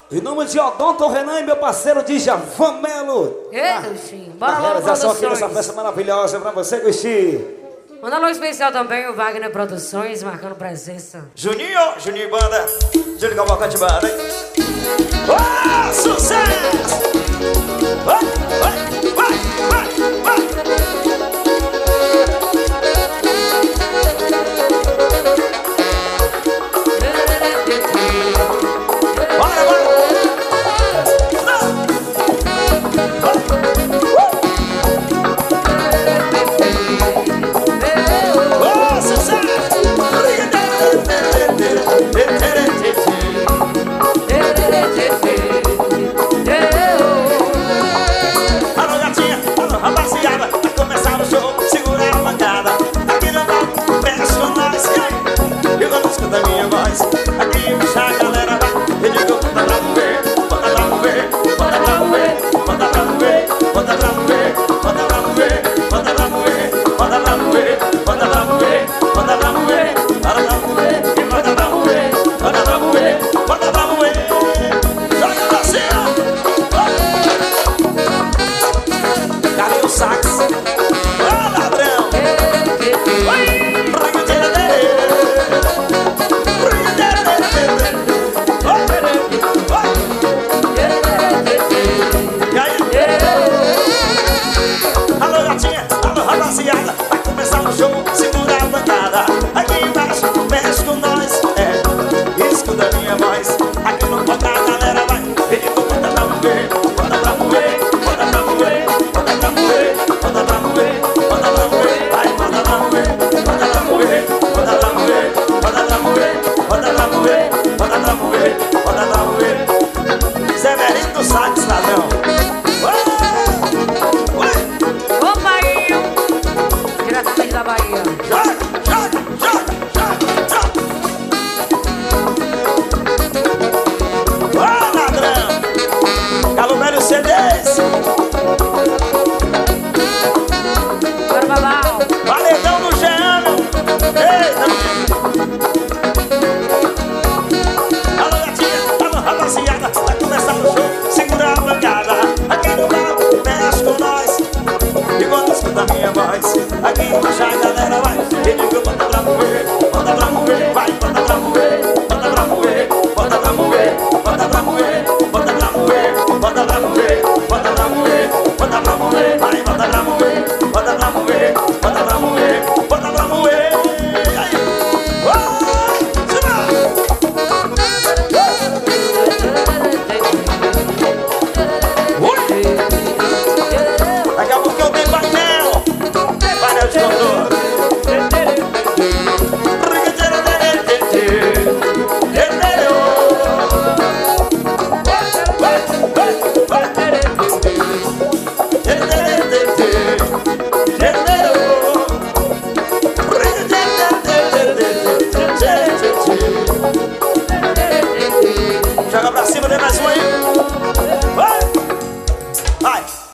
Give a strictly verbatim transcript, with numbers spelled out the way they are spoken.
Em nome de Odonto Renan e meu parceiro Djavan Melo. Eita, Gustinho. Bora lá, realização aqui produções. dessa festa maravilhosa pra você, Gustinho. Manda alô especial também o Wagner Produções, marcando presença. Juninho, Juninho Banda. Juninho Cavalcante Banda, hein?